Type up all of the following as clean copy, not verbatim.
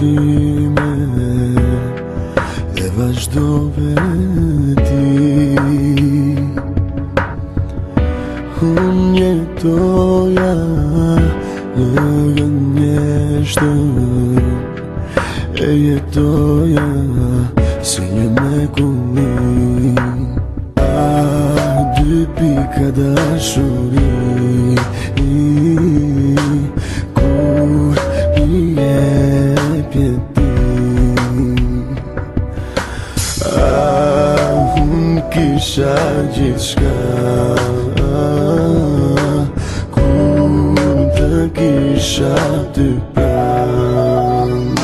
time dhe vazhdove ti. Unë jetoja në gënjeshtër, e jetoja si një mrekulli. Dy pika dashuri kur i jepje ti. Unë kisha gjithçka kur të kisha ty pranë.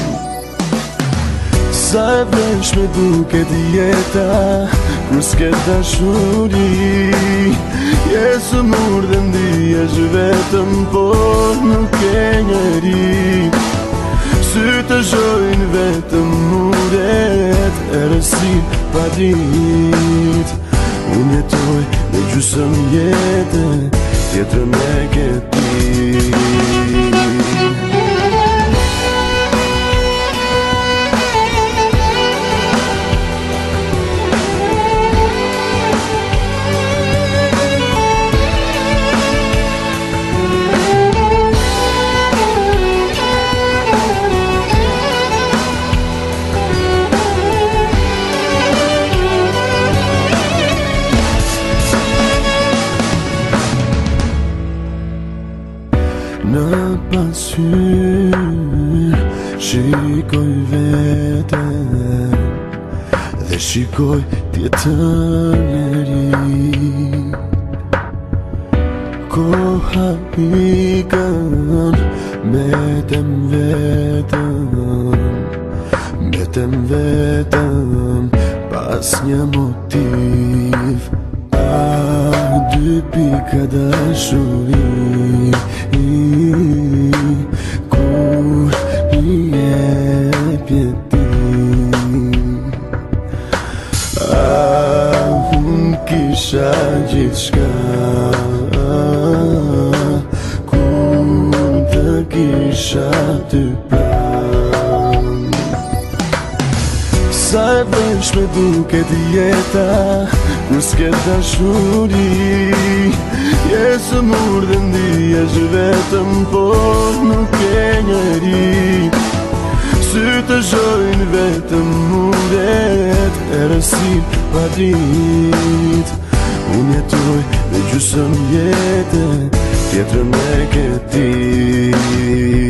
Sa e vlefshme duket jeta kur s'ke dashuri. Je sëmur dhe ndihesh vetëm, por nuk e njeri. Sytë të zhojnë vetëm muret e rësin pa dritë. Unë jetoj me gjysëm jetë, tjetrën e ke ti. Në pasqyrë shikoj veten dhe shikoj tjetër njeri. Koha ikën, mbetem vetëm pas një motiv. Dy pika dashuri kur i jepje ti. Unë kisha gjithçka kur të kisha ty pranë. Sa e vlefshme duket jeta kur s'ke dashuri. Je sëmur dhe ndihesh vetëm, por nuk e njeri. Sytë të zhojnë vetëm muret e rësin pa dritë. Unë jetoj me gjysëm jetë, tjetrën e ke ti.